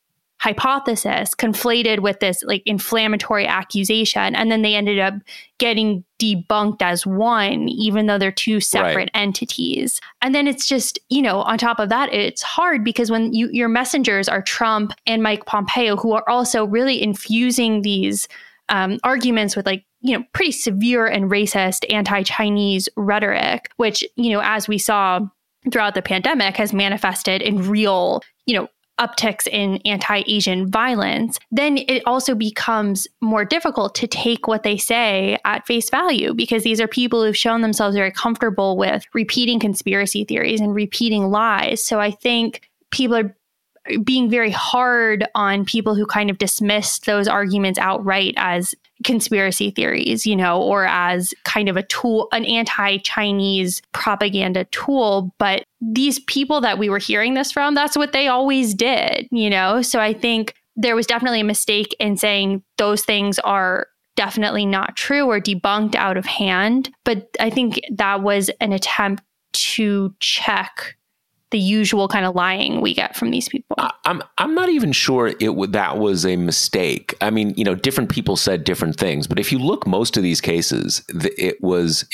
hypothesis conflated with this like inflammatory accusation. And then they ended up getting debunked as one, even though they're two separate entities. And then it's just, on top of that, it's hard because when your messengers are Trump and Mike Pompeo, who are also really infusing these arguments with pretty severe and racist anti-Chinese rhetoric, which, as we saw throughout the pandemic has manifested in real, upticks in anti-Asian violence, then it also becomes more difficult to take what they say at face value, because these are people who've shown themselves very comfortable with repeating conspiracy theories and repeating lies. So I think people are being very hard on people who kind of dismiss those arguments outright as conspiracy theories, or as kind of a tool, an anti-Chinese propaganda tool. But these people that we were hearing this from, that's what they always did, So I think there was definitely a mistake in saying those things are definitely not true or debunked out of hand. But I think that was an attempt to check the usual kind of lying we get from these people. I'm not even sure that was a mistake. I mean, different people said different things, but if you look most of these cases, it was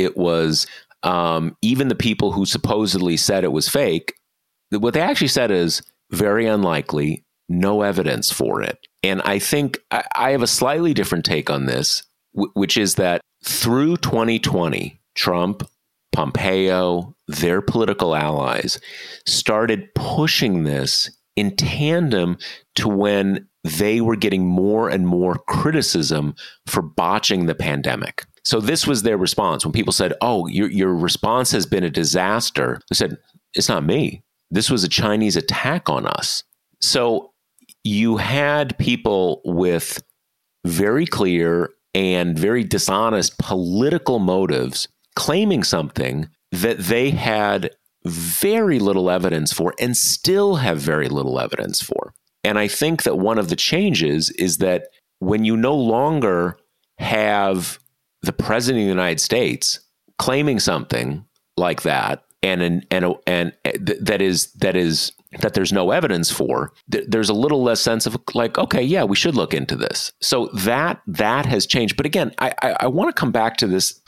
even the people who supposedly said it was fake, what they actually said is very unlikely, no evidence for it. And I think I have a slightly different take on this, which is that through 2020, Trump, Pompeo, their political allies started pushing this in tandem to when they were getting more and more criticism for botching the pandemic. So this was their response. When people said, oh, your response has been a disaster, they said, it's not me. This was a Chinese attack on us. So you had people with very clear and very dishonest political motives claiming something that they had very little evidence for and still have very little evidence for. And I think that one of the changes is that when you no longer have the president of the United States claiming something like that, and that there's no evidence for, there's a little less sense of like, okay, yeah, we should look into this. So that has changed. But again, I want to come back to this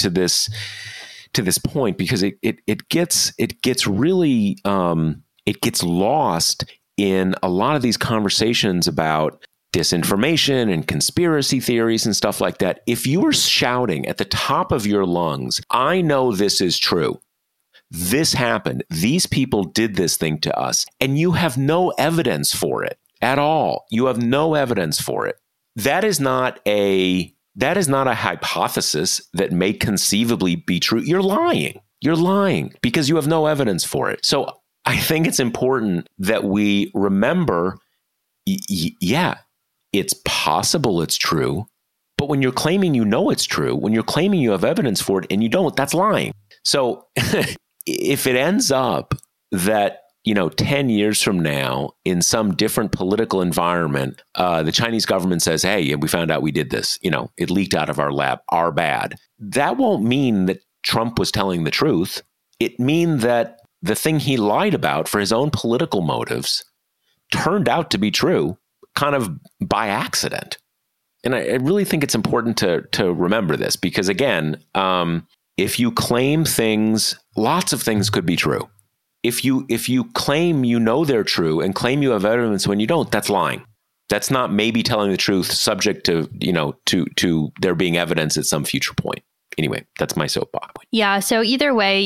point, because it gets really it gets lost in a lot of these conversations about disinformation and conspiracy theories and stuff like that. If you were shouting at the top of your lungs, I know this is true, this happened, these people did this thing to us, and you have no evidence for it at all, you have no evidence for it, that is not a hypothesis that may conceivably be true. You're lying. You're lying because you have no evidence for it. So I think it's important that we remember, yeah, it's possible it's true, but when you're claiming it's true, when you're claiming you have evidence for it and you don't, that's lying. So if it ends up that 10 years from now, in some different political environment, the Chinese government says, hey, we found out we did this, it leaked out of our lab, our bad. That won't mean that Trump was telling the truth. It means that the thing he lied about for his own political motives turned out to be true, kind of by accident. And I really think it's important to remember this, because again, if you claim things, lots of things could be true. If you claim they're true and claim you have evidence when you don't, that's lying. That's not maybe telling the truth, subject to to there being evidence at some future point. Anyway, that's my soapbox. Yeah. So either way,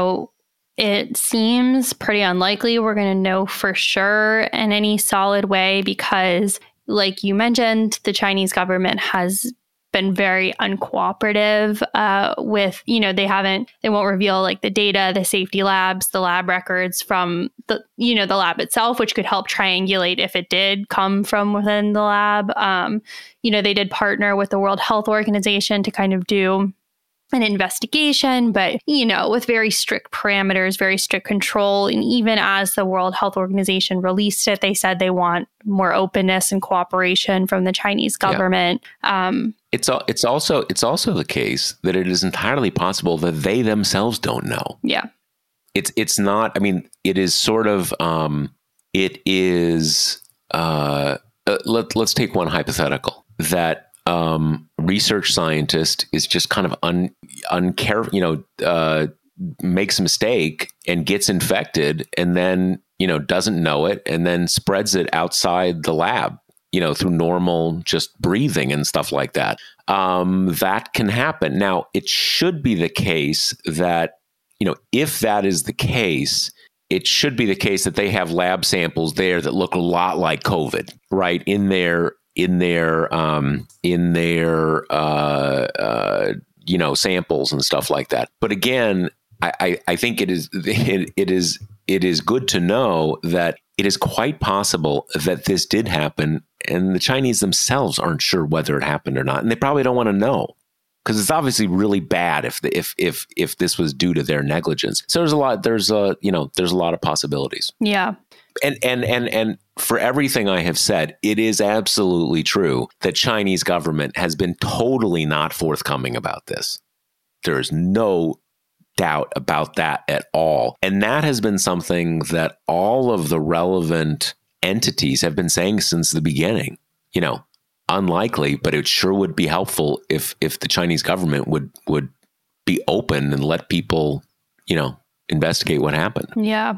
it seems pretty unlikely we're going to know for sure in any solid way, because, like you mentioned, the Chinese government has been very uncooperative with, they won't reveal like the data, the safety labs, the lab records from the lab itself, which could help triangulate if it did come from within the lab. They did partner with the World Health Organization to kind of do an investigation, but, with very strict parameters, very strict control. And even as the World Health Organization released it, they said they want more openness and cooperation from the Chinese government. Yeah.
It's also the case that it is entirely possible that they themselves don't know.
Yeah.
It's not, it is sort of, let's take one hypothetical that research scientist is just kind of uncareful, makes a mistake and gets infected, and then doesn't know it, and then spreads it outside the lab, through normal just breathing and stuff like that. That can happen. Now, it should be the case that, if that is the case, it should be the case that they have lab samples there that look a lot like COVID, right? In their samples and stuff like that. But again, I think it is good to know that it is quite possible that this did happen, and the Chinese themselves aren't sure whether it happened or not, and they probably don't want to know, because it's obviously really bad if this was due to their negligence. So there's a lot of possibilities.
Yeah.
And for everything I have said, it is absolutely true that Chinese government has been totally not forthcoming about this. There is no doubt about that at all. And that has been something that all of the relevant entities have been saying since the beginning. Unlikely, but it sure would be helpful if the Chinese government would be open and let people, investigate what happened.
Yeah.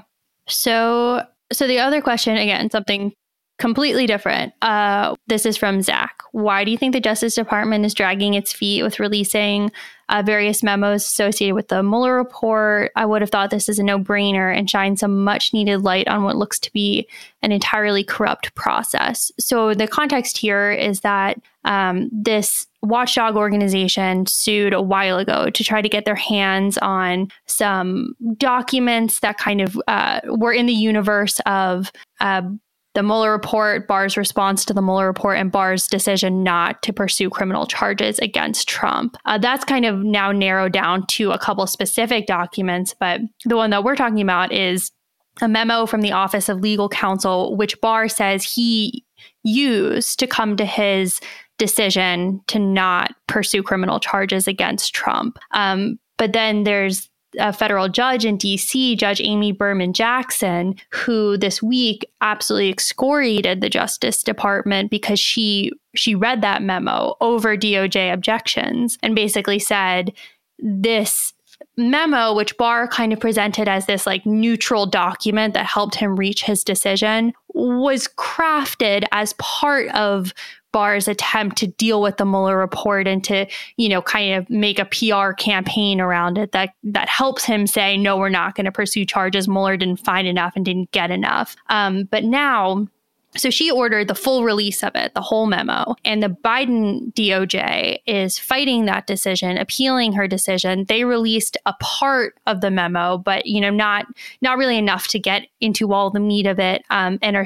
So the other question, again, something completely different. This is from Zach. Why do you think the Justice Department is dragging its feet with releasing various memos associated with the Mueller report? I would have thought this is a no-brainer and shines some much-needed light on what looks to be an entirely corrupt process. So the context here is that this watchdog organization sued a while ago to try to get their hands on some documents that kind of were in the universe of the Mueller report, Barr's response to the Mueller report, and Barr's decision not to pursue criminal charges against Trump. That's kind of now narrowed down to a couple specific documents, but the one that we're talking about is a memo from the Office of Legal Counsel, which Barr says he used to come to his decision to not pursue criminal charges against Trump. But then there's a federal judge in D.C., Judge Amy Berman Jackson, who this week absolutely excoriated the Justice Department because she read that memo over DOJ objections and basically said this memo, which Barr kind of presented as this like neutral document that helped him reach his decision, was crafted as part of Barr's attempt to deal with the Mueller report and to, kind of make a PR campaign around it that helps him say, no, we're not going to pursue charges. Mueller didn't find enough and didn't get enough. But now, so she ordered the full release of it, the whole memo, and the Biden DOJ is fighting that decision, appealing her decision. They released a part of the memo, but, not really enough to get into all the meat of it, and are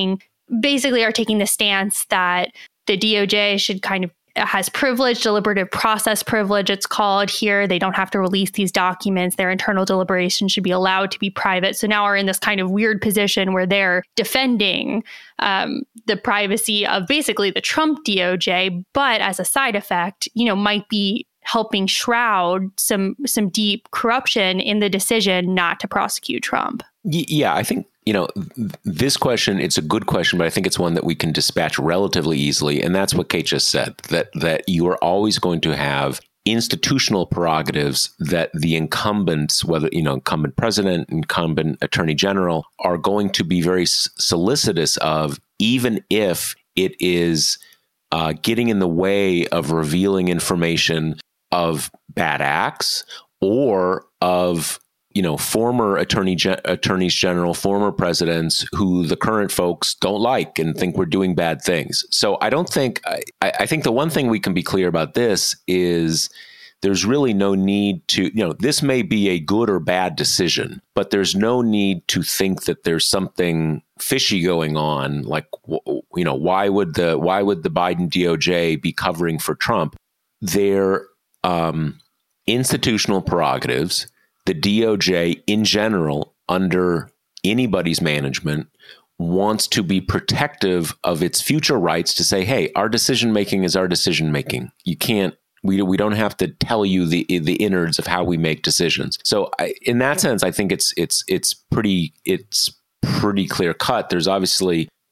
taking the stance that the DOJ should kind of has privilege, deliberative process privilege, it's called here. They don't have to release these documents. Their internal deliberation should be allowed to be private. So now we're in this kind of weird position where they're defending the privacy of basically the Trump DOJ, but as a side effect, might be helping shroud some deep corruption in the decision not to prosecute Trump.
Yeah, I think, this question, it's a good question, but I think it's one that we can dispatch relatively easily. And that's what Kate just said, that you are always going to have institutional prerogatives that the incumbents, whether, incumbent president, incumbent attorney general, are going to be very solicitous of, even if it is getting in the way of revealing information of bad acts or of former attorneys general, former presidents who the current folks don't like and think we're doing bad things. So I don't think, I think the one thing we can be clear about this is there's really no need to, this may be a good or bad decision, but there's no need to think that there's something fishy going on. Like, why would the Biden DOJ be covering for Trump? Their institutional prerogatives, the DOJ in general, under anybody's management, wants to be protective of its future rights to say, hey, our decision making is our decision making. You can't, we don't have to tell you the innards of how we make decisions. So in that sense, I think it's pretty clear cut. There's obviously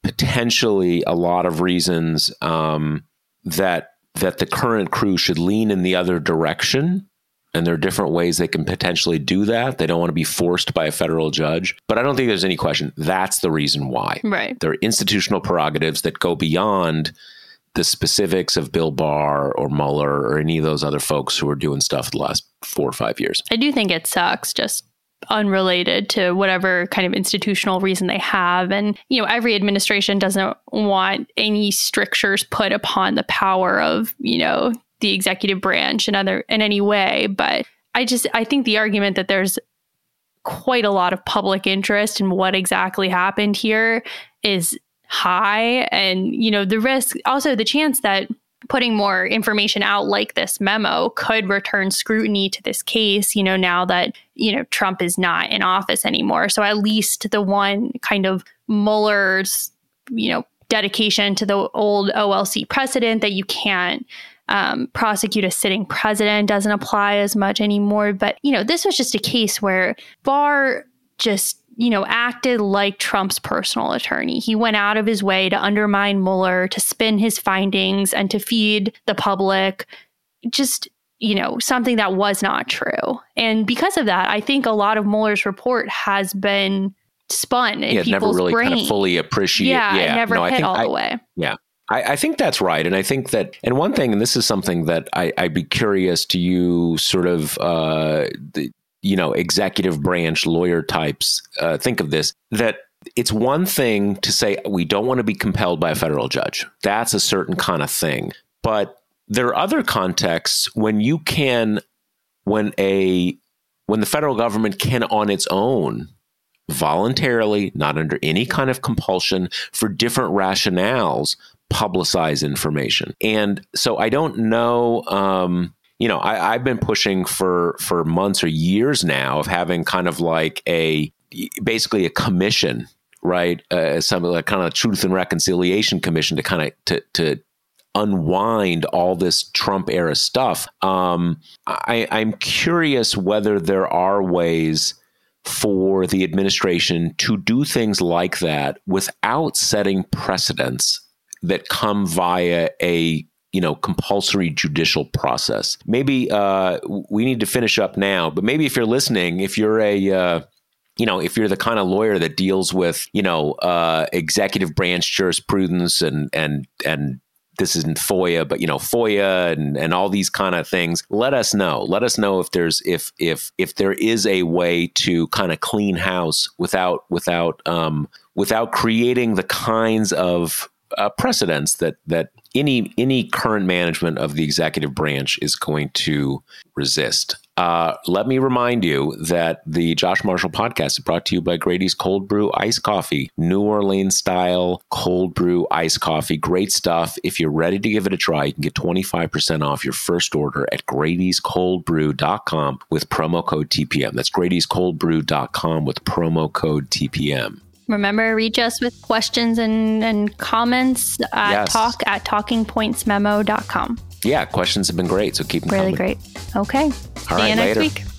potentially a lot of reasons that the current crew should lean in the other direction. And there are different ways they can potentially do that. They don't want to be forced by a federal judge. But I don't think there's any question. That's the reason why.
Right.
There are institutional prerogatives that go beyond the specifics of Bill Barr or Mueller or any of those other folks who are doing stuff the last 4 or 5 years.
I do think it sucks, just unrelated to whatever kind of institutional reason they have. And, every administration doesn't want any strictures put upon the power of, the executive branch in any way. But I think the argument that there's quite a lot of public interest in what exactly happened here is high. And, the risk, also the chance that putting more information out like this memo could return scrutiny to this case, now that, Trump is not in office anymore. So at least the one kind of Mueller's, dedication to the old OLC precedent that you can't prosecute a sitting president doesn't apply as much anymore. But, this was just a case where Barr just, acted like Trump's personal attorney. He went out of his way to undermine Mueller, to spin his findings, and to feed the public just, something that was not true. And because of that, I think a lot of Mueller's report has been spun in people's
never really
brain.
Kind of fully appreciate.
It never hit all the way.
Yeah. I think that's right. And I think that, and one thing, and this is something that I'd be curious to you sort of, executive branch lawyer types think of this, that it's one thing to say we don't want to be compelled by a federal judge. That's a certain kind of thing. But there are other contexts when when the federal government can on its own voluntarily, not under any kind of compulsion, for different rationales, publicize information. And so I don't know, I've been pushing for months or years now of having kind of like basically a commission, right? Some like kind of Truth and Reconciliation Commission to kind of to unwind all this Trump era stuff. I'm curious whether there are ways for the administration to do things like that without setting precedents that come via a compulsory judicial process. Maybe we need to finish up now, but maybe if you're listening, if you're if you're the kind of lawyer that deals with executive branch jurisprudence and this isn't FOIA, but FOIA and all these kind of things, let us know. Let us know if there is a way to kind of clean house without creating the kinds of precedents that any current management of the executive branch is going to resist. Let me remind you that the Josh Marshall podcast is brought to you by Grady's Cold Brew Iced Coffee, New Orleans style cold brew iced coffee. Great stuff. If you're ready to give it a try, you can get 25% off your first order at Grady'sColdBrew.com with promo code TPM. That's Grady'sColdBrew.com with promo code TPM.
Remember, reach us with questions and comments at talk@talkingpointsmemo.com.
Yeah, questions have been great, so keep them coming.
Really great. Okay.
All right,
See you next
later.
week.